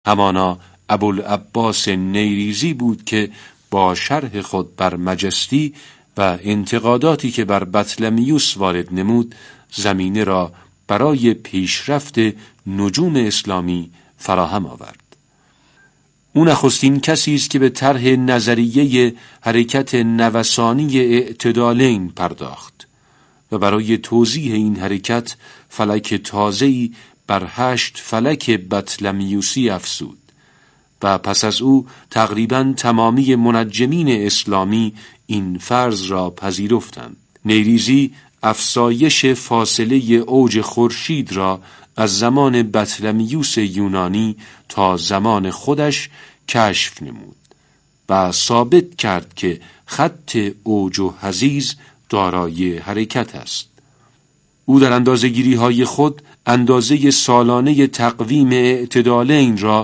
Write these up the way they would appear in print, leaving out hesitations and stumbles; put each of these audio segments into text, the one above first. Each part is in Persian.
همانا ابوالعباس نیریزی بود که با شرح خود بر مجستی و انتقاداتی که بر بطلمیوس وارد نمود زمینه را برای پیشرفت نجوم اسلامی فراهم آورد. او نخستین کسی است که به طرح نظریه حرکت نوسانی اعتدالین پرداخت و برای توضیح این حرکت فلک تازه‌ای بر 8 فلک بطلمیوسی افزود و پس از او تقریباً تمامی منجمین اسلامی این فرض را پذیرفتند. نیریزی افزایش فاصله اوج خورشید را از زمان بطلمیوس یونانی تا زمان خودش کشف نمود و ثابت کرد که خط اوج و حضیض دارای حرکت است. او در اندازه‌گیری‌های خود اندازه سالانه تقویم اعتدالین را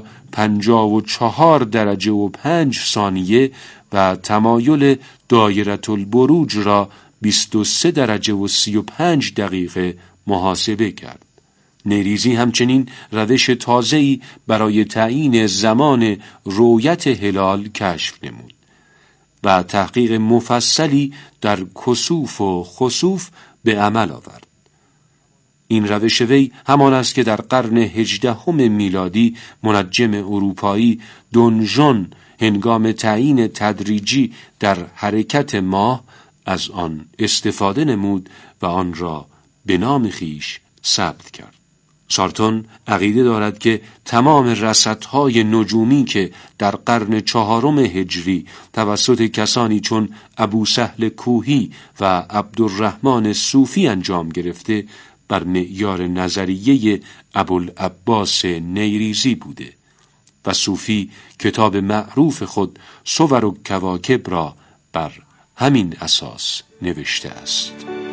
54 درجه و 5 ثانیه و تمایل دایره البروج را 23 درجه و 35 دقیقه محاسبه کرد. نیریزی همچنین روش تازه‌ای برای تعیین زمان رؤیت هلال کشف نمود و تحقیق مفصلی در کسوف و خسوف به عمل آورد. این روش وی همان است که در قرن 18 میلادی منجم اروپایی دونژون هنگام تعیین تدریجی در حرکت ماه از آن استفاده نمود و آن را به نام خویش ثبت کرد. سارتون عقیده دارد که تمام رصدهای نجومی که در قرن 4 هجری توسط کسانی چون ابوسهل کوهی و عبدالرحمن صوفی انجام گرفته بر معیار نظریه ابوالعباس نیریزی بوده و صوفی کتاب معروف خود صور و کواکب را بر همین اساس نوشته است.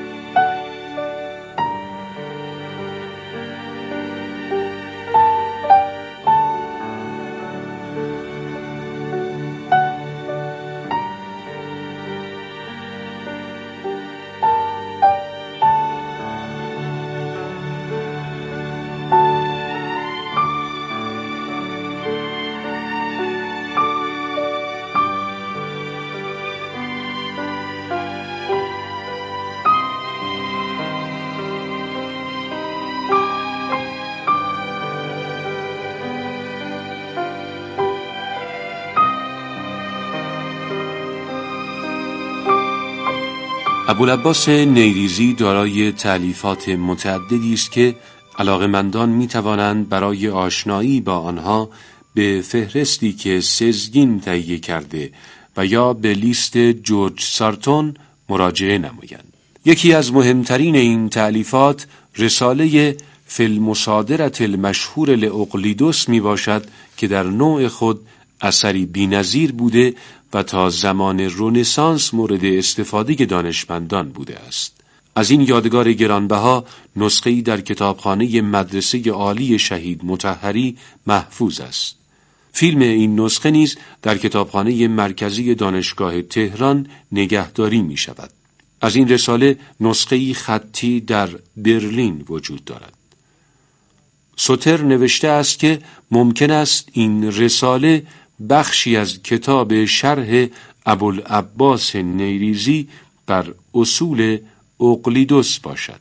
ابوالعباس نیریزی دارای تألیفات متعددی است که علاقه‌مندان می‌توانند برای آشنایی با آنها به فهرستی که سزگین تهیه کرده و یا به لیست جورج سارتون مراجعه نمایند. یکی از مهمترین این تألیفات رساله فی المصادرة المشهور لاقلیدس می باشد که در نوع خود اثری بی‌نظیر بوده و تا زمان رنسانس مورد استفاده دانشمندان بوده است. از این یادگار گرانبها نسخه‌ای در کتابخانه مدرسه عالی شهید مطهری محفوظ است. فیلم این نسخه نیز در کتابخانه مرکزی دانشگاه تهران نگهداری می شود. از این رساله نسخه‌ای خطی در برلین وجود دارد. سوتر نوشته است که ممکن است این رساله بخشی از کتاب شرح ابوالعباس نیریزی بر اصول اقلیدس باشد.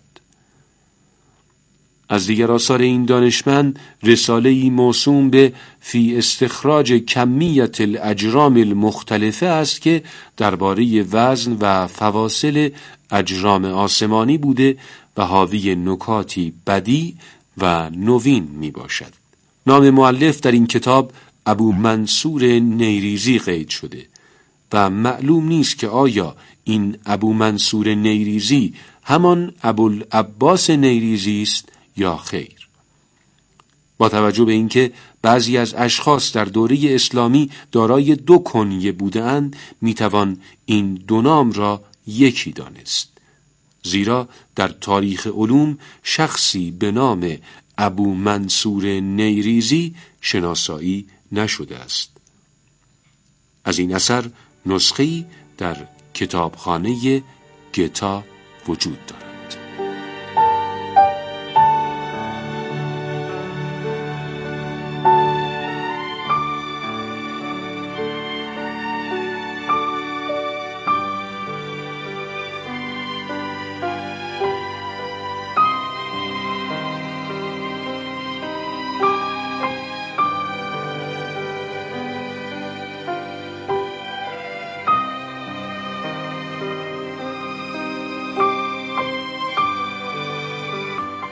از دیگر آثار این دانشمند رساله‌ای موسوم به فی استخراج کمیت الاجرام المختلفه است که درباره وزن و فواصل اجرام آسمانی بوده و حاوی نکاتی بدیع و نوین می باشد. نام مؤلف در این کتاب ابو منصور نیریزی قید شده و معلوم نیست که آیا این ابو منصور نیریزی همان ابوالعباس نیریزی است یا خیر. با توجه به اینکه بعضی از اشخاص در دوره اسلامی دارای 2 کنیه بودند، میتوان این 2 نام را یکی دانست، زیرا در تاریخ علوم شخصی به نام ابو منصور نیریزی شناسایی نشده است. از این اثر نسخه‌ای در کتابخانه گتا وجود دارد.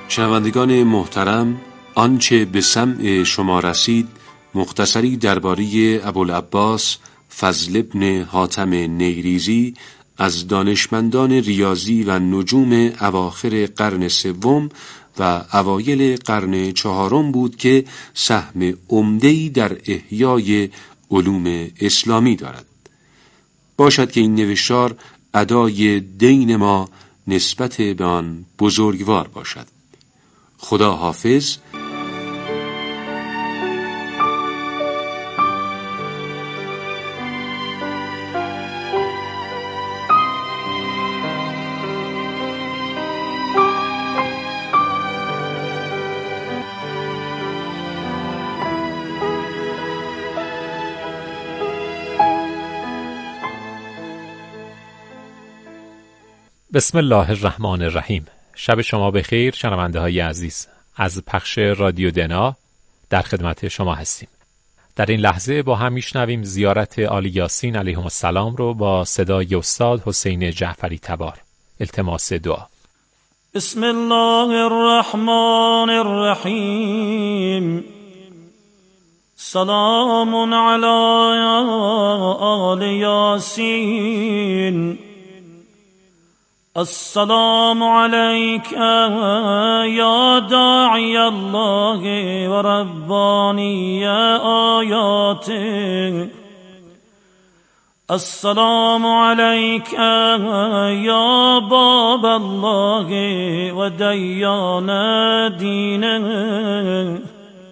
شنوندگان محترم، آنچه به سمع شما رسید مختصری درباره ابوالعباس فضل بن حاتم نیریزی از دانشمندان ریاضی و نجوم اواخر قرن سوم و اوایل قرن چهارم بود که سهم عمده‌ای در احیای علوم اسلامی دارد. باشد که این نوشتار ادای دین ما نسبت به آن بزرگوار باشد. خدا حافظ. بسم الله الرحمن الرحیم. شب شما بخیر شنونده های عزیز. از پخش رادیو دنا در خدمت شما هستیم. در این لحظه با هم میشنویم زیارت آلی یاسین علیهم السلام رو با صدای استاد حسین جعفری تبار. التماس دعا. بسم الله الرحمن الرحیم. سلام علی آل یاسین. السلام عليك يا داعي الله ورباني آياته. السلام عليك يا باب الله وديان دينه.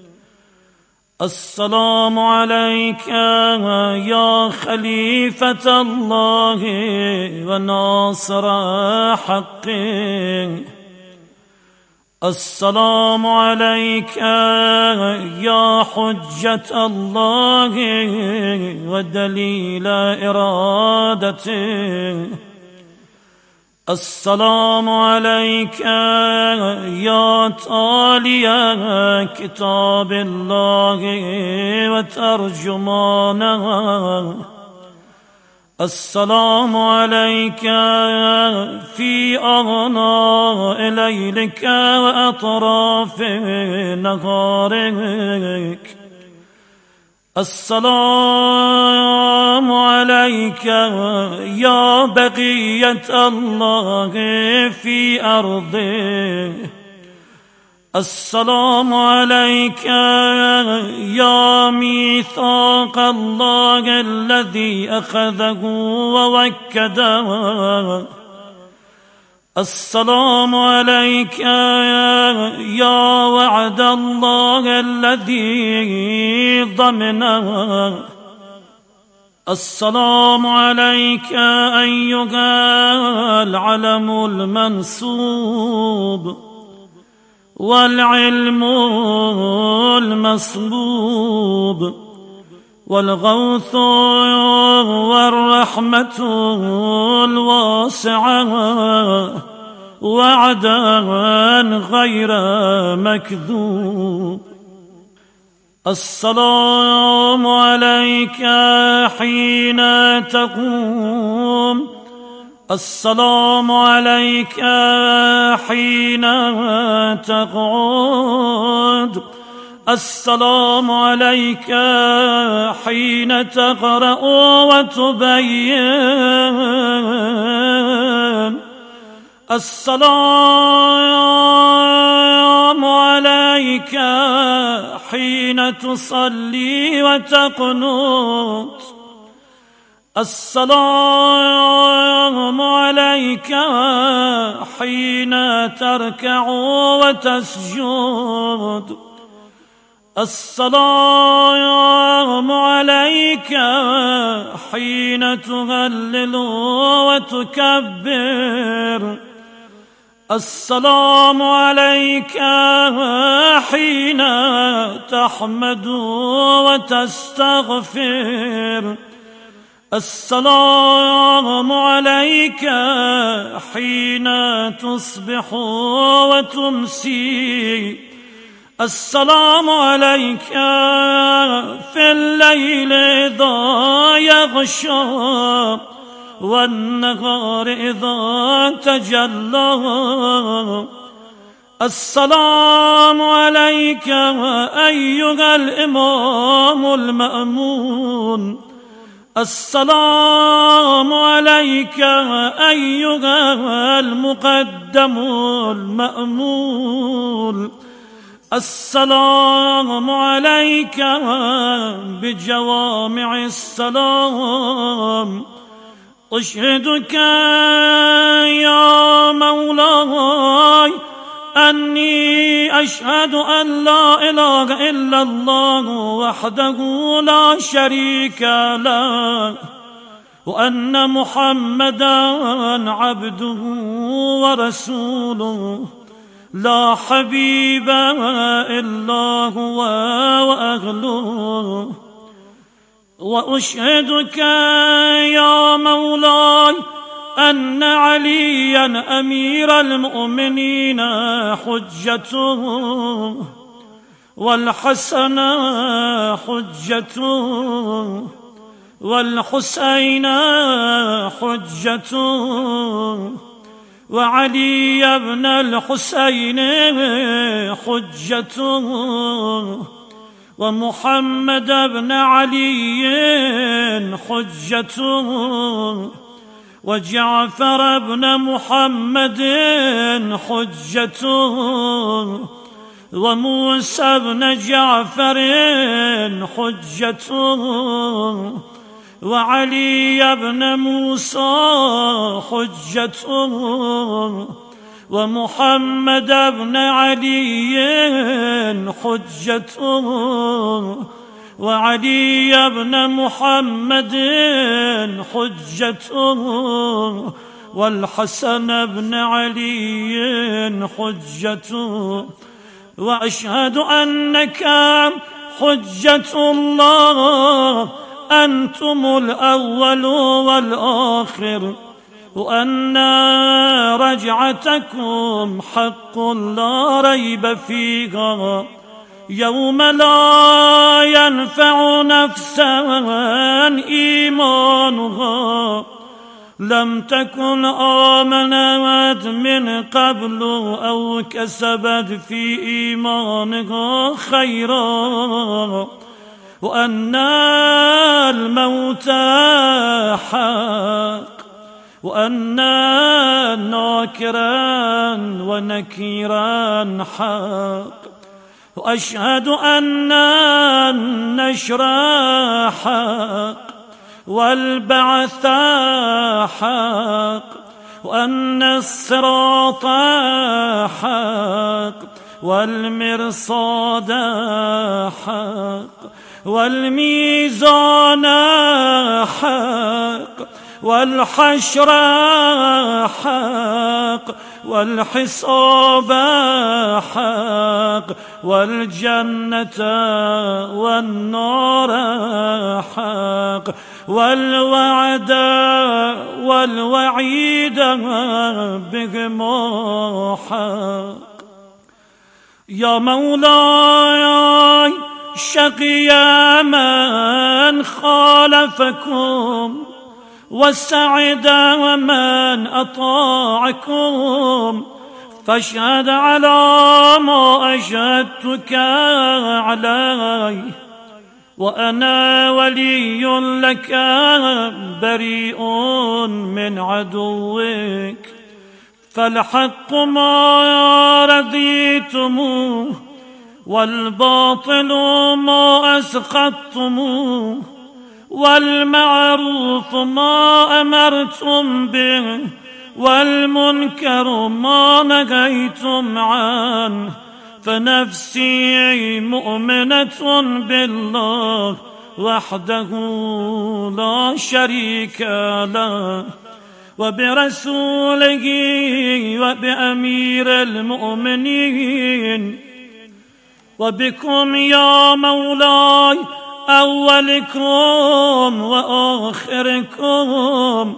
السلام عليك يا خليفة الله وناصر حقه. السلام عليك يا حجة الله ودليل إرادته. السلام عليك يا تالي كتاب الله وترجمانه. السلام عليك في أغناء ليلك وأطراف نهارك. السلام عليك يا بقية الله في أرضه. السلام عليك يا ميثاق الله الذي أخذه ووكده. السلام عليك يا وعد الله الذي ضمنه. السلام عليك أيها العلم المنصوب والعلم المصلوب والغوث والرحمة الواسعة وعدا غير مكذوب. السلام عليك حين تقوم. السلام عليك حين تقعد. السلام عليك حين تقرأ وتبين. السلام عليك حين تصلي وتقنت. السلام عليك حين تركع وتسجد. السلام عليك حين تهلل وتكبر. السلام عليك حين تحمد وتستغفر. السلام عليك حين تصبح وتمسي. السلام عليك في الليل إذا يغشى والنهار إذا تجلى. السلام عليك أيها الإمام المأمون. السلام عليك أيها المقدم المأمول. السلام عليك بجوامع السلام. أشهدك يا مولاي أني أشهد أن لا إله إلا الله وحده لا شريك له، وأن محمدا عبده ورسوله لا حبيب إلا هو وأهله. وأشهدك يا مولاي أن عليا أمير المؤمنين حجته، والحسن حجته، والحسين حجته، وعلي بن الحسين حجته، ومحمد بن علي حجته، وجعفر بن محمد حجته، وموسى بن جعفر حجته، وعلي بن موسى حجته، ومحمد بن علي حجته، وعلي بن محمد حجته، والحسن بن علي حجته. وأشهد أنك حجة الله، أنتم الأول والآخر، وأن رجعتكم حق لا ريب فيها، يوم لا ينفع نفسا إيمانها لم تكن آمنت من قبل أو كسبت في إيمانها خيرا، وأن الموت حق، وأن ناكرا ونكيرا حق. وأشهد أن النشر حق، والبعث حق، وأن الصراط حق، والمرصاد حق، والميزان حق، والحشر حق، والحساب حق، والجنة والنار حق، والوعد والوعيد بهما حق. يا مولاي شقي من خالفكم، وسعد من أطاعكم، فاشهد على ما أشهدتك عليه، وأنا ولي لك بريء من عدوك. فالحق ما رضيتموه، والباطل ما أسقطتموه، والمعروف ما أمرتم به، والمنكر ما نهيتم عنه. فنفسي مؤمنة بالله وحده لا شريك له، وبرسوله وبأمير المؤمنين، وبكم يا مولاي أولكم وآخركم،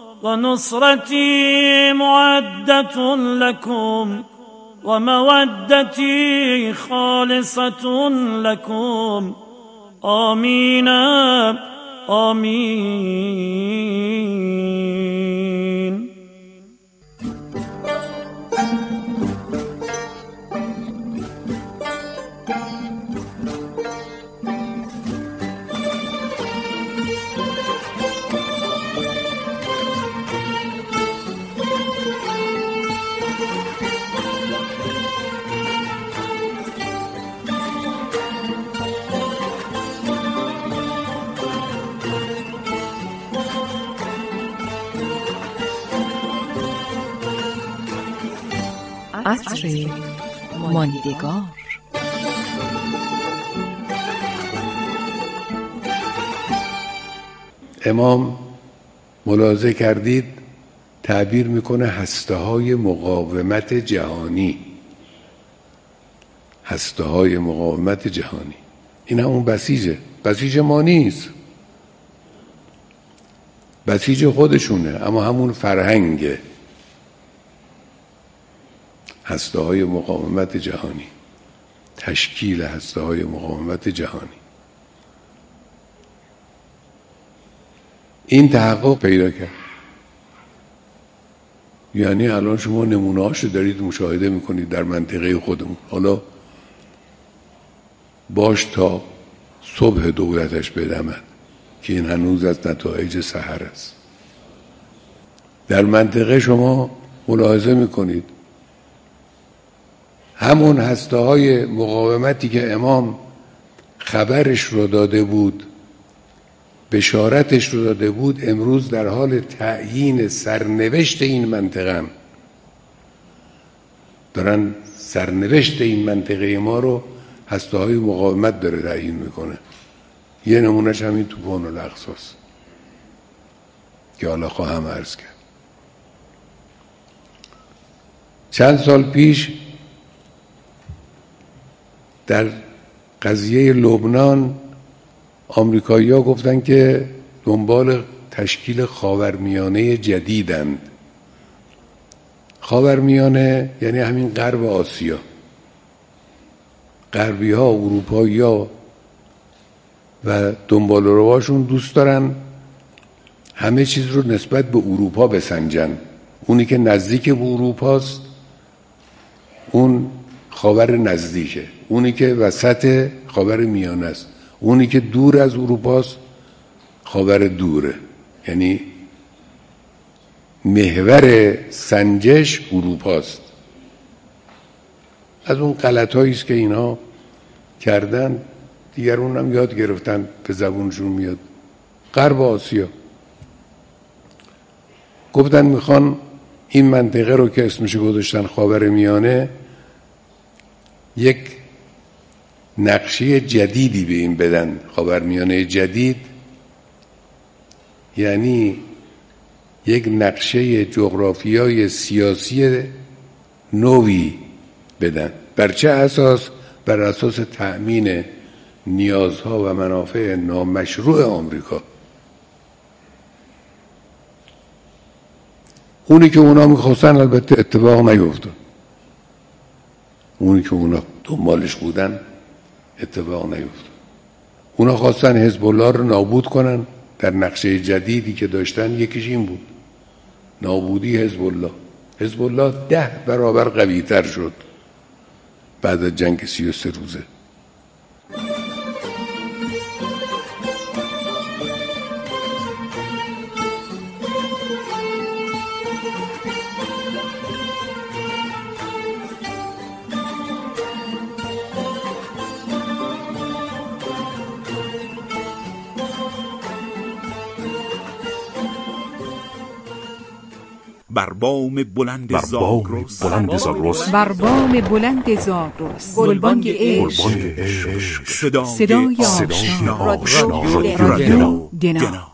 ونصرتي معدة لكم، ومودتي خالصة لكم. آمين آمين. عطر ماندگار. امام ملاحظه کردید تعبیر میکنه هسته‌های مقاومت جهانی. هسته‌های مقاومت جهانی این همون بسیجه. بسیج ما نیست، بسیج خودشونه، اما همون فرهنگه. هسته‌های مقاومت جهانی، تشکیل هسته‌های مقاومت جهانی، این تحقق پیدا کرد. یعنی الان شما نمونه‌هاشو دارید مشاهده میکنید در منطقه خودمون. حالا باش تا صبح دولتش بدمد که این هنوز از نتایج سحر است. در منطقه شما ملاحظه میکنید همون هسته‌های مقاومتی که امام خبرش رو داده بود، بشارتش رو داده بود، امروز در حال تعیین سرنوشت این منطقه هم. دارن سرنوشت این منطقه ما رو هسته‌های مقاومت داره تعیین میکنه. یه نمونهش همین طوفان الاقصی است که حالا خواهم عرض کرد. چند سال پیش در قضیه لبنان آمریکایی‌ها گفتن که دنبال تشکیل خاورمیانه جدیدند. خاورمیانه یعنی همین غرب آسیا. غربی‌ها، اروپایی‌ها و دنبال رواشون دوست دارن همه چیز رو نسبت به اروپا بسنجن. اونی که نزدیک به اروپاست اون خاور نزدیکه، اونی که وسط خاور میانه است، اونی که دور از اروپاست خاور دوره. یعنی محور سنجش اروپاست. از اون غلط‌هایی است که اینا کردن دیگر اونم یاد گرفتن، به زبونشون میاد. غرب آسیا گفتن میخوان این منطقه رو که اسمش گذاشتن خاور میانه یک نقشه جدیدی به این بدن. خاورمیانه جدید یعنی یک نقشه جغرافیای سیاسی نوی بدن. بر چه اساس؟ بر اساس تأمین نیازها و منافع نامشروع آمریکا. اونی که اونا میخواستن البته اتفاق نیفتاد. اونی که اونا دنبالش بودن اتفاق نیفتاد. اونا خواستن حزب الله رو نابود کنن. در نقشه جدیدی که داشتن یکیش این بود، نابودی حزب الله. حزب الله 10 برابر قوی تر شد بعد از جنگ 33 روزه. بر بام بلند زاگرس، بر بام بلند زاگرس، گلبانگ عشق، صدای آشنا، رادیو دنا.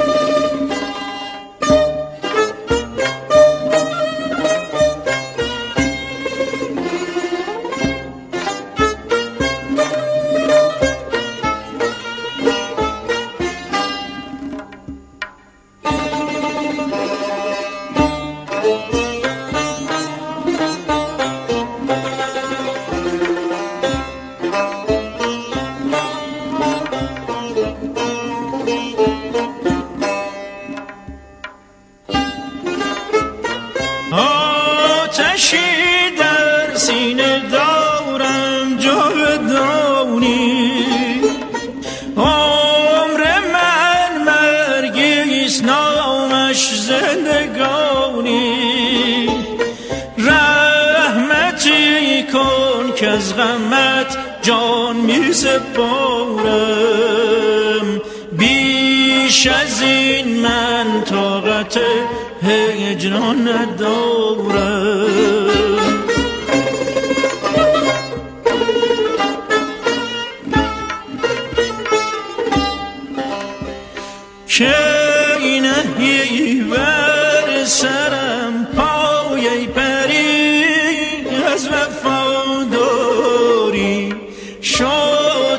از غمت جان می سپارم، بیش از این من طاقت هجران ندارم. که نهی بر سرم پای پری از وفاداری شد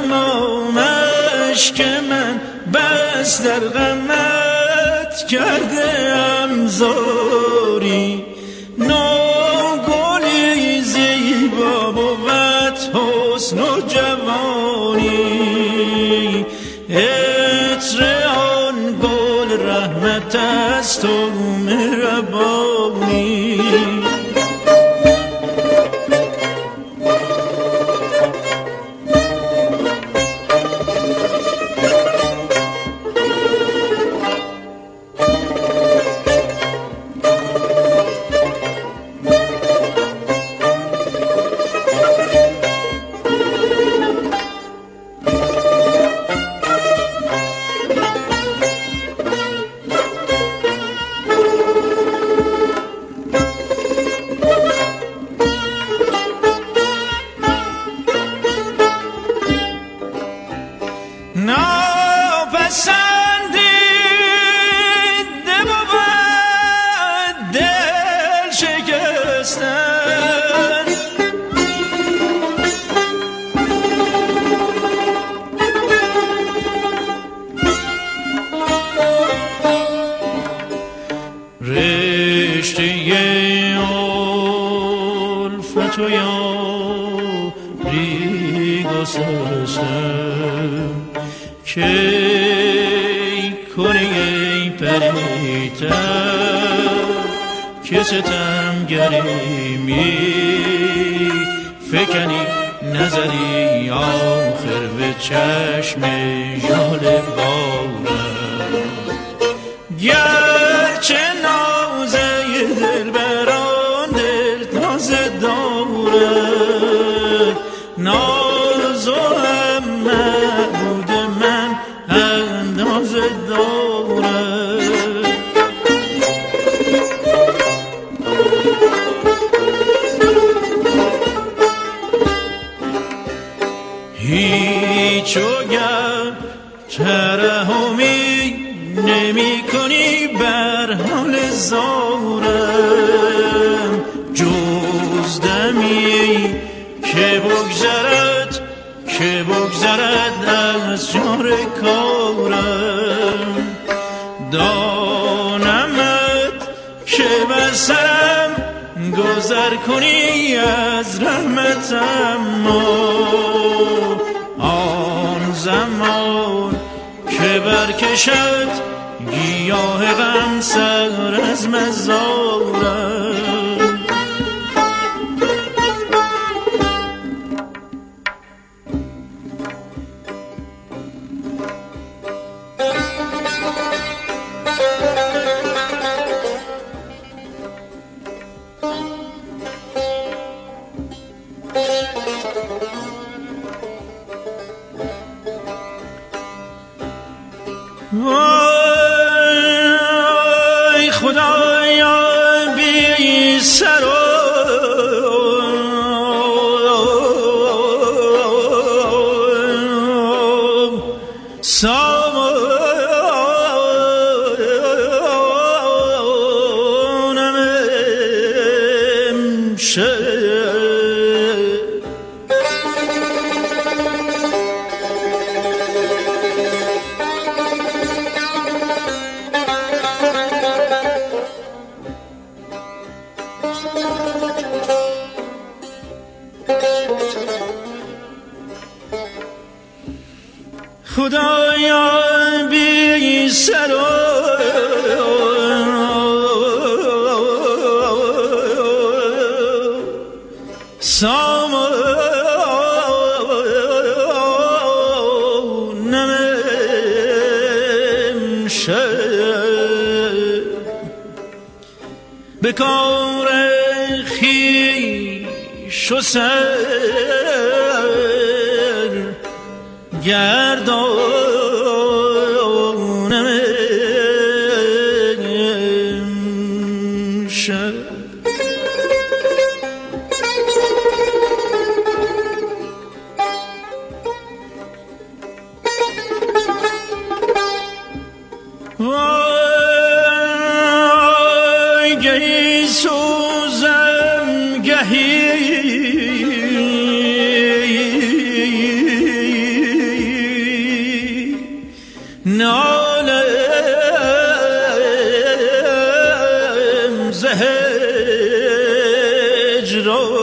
تمامش که من بس در غمت کرده ام زاری نوگلی زیبا بود حسن و جوانی عطر آن گل رحمت است و مهربانی تو یاری گسستم که کنی ای پریتر که ستمگری می فکنی نظری آخر به چشم ژاله بارم گرچه نازه دل بران دل تازه دارد ناز و هم معبود من اندازه دارد هیچ وگر ترحمی نمی کنی بر حال زارم جز دمی که بگذرد از جار کارم دانمت که بر سرم گذر کنی از رحمتم آن زمان که برکشد گیاه غم سر از مزارم وای خدایا بی سر و سامانم امشب خدایا بی سر و سامانم امشب به کار خویش و سر گردانم امشب وای گهی سوزم گهی نالم زهج را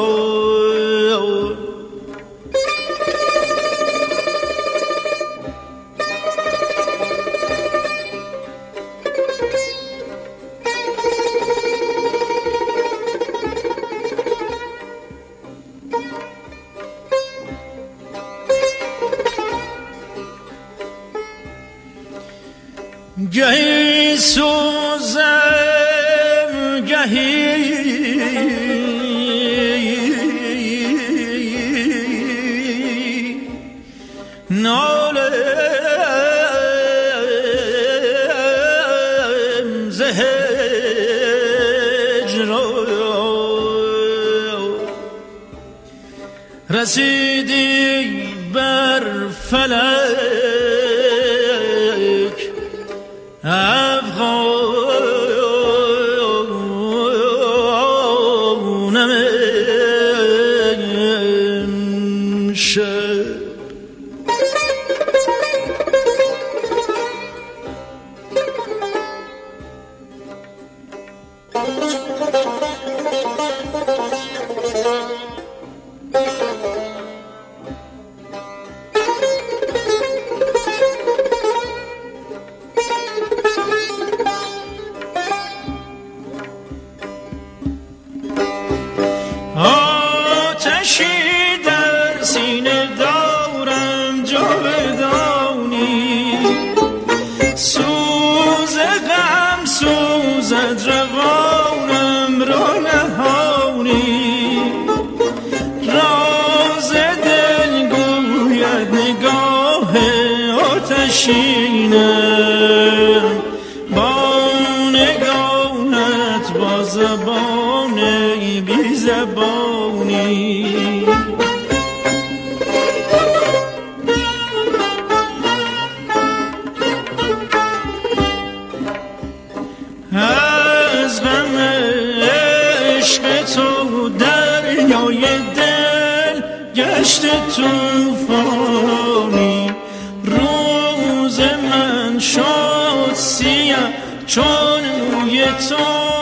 گهی سوزم گهی نالم زهج را رسیدی بر فلک افغانم شب آتشینم با نگاهت با زبان بی زبانی از غم عشق تو دریای دل گشت توفانی روز من شد سیاه چون موی تو